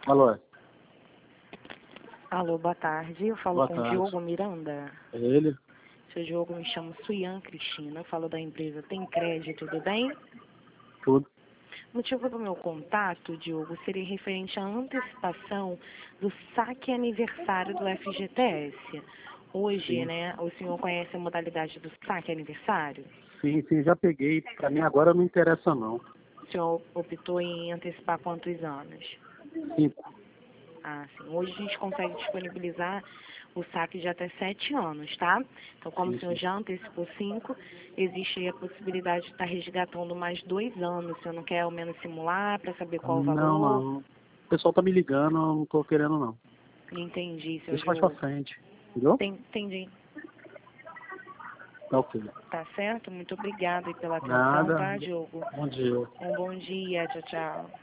Alô, Alô, boa tarde. Eu falo boa com o tarde. Diogo Miranda. É ele? Seu Diogo, me chamo Suyan Cristina. Eu falo da empresa Tem Crédito, tudo bem? Tudo. O motivo do meu contato, Diogo, seria referente à antecipação do saque aniversário do FGTS. Hoje, Sim. né, o senhor conhece a modalidade do saque aniversário? Sim, já peguei. Pra mim agora não interessa não. O senhor optou em antecipar quantos anos? 5. Ah, sim. Hoje a gente consegue disponibilizar o saque de até 7 anos, tá? Então, como o senhor Sim. já antecipou 5, existe aí a possibilidade de estar resgatando mais 2 anos. O senhor não quer ao menos simular para saber qual o Não, valor? não. O pessoal tá me ligando, eu não tô querendo não. Entendi, seu Deixa mais pra Diogo. frente. Entendeu? Entendi. Tá ok. Tá certo? Muito obrigada aí pela atenção, Nada. tá, Diogo? Bom dia. Um bom dia. Tchau, tchau.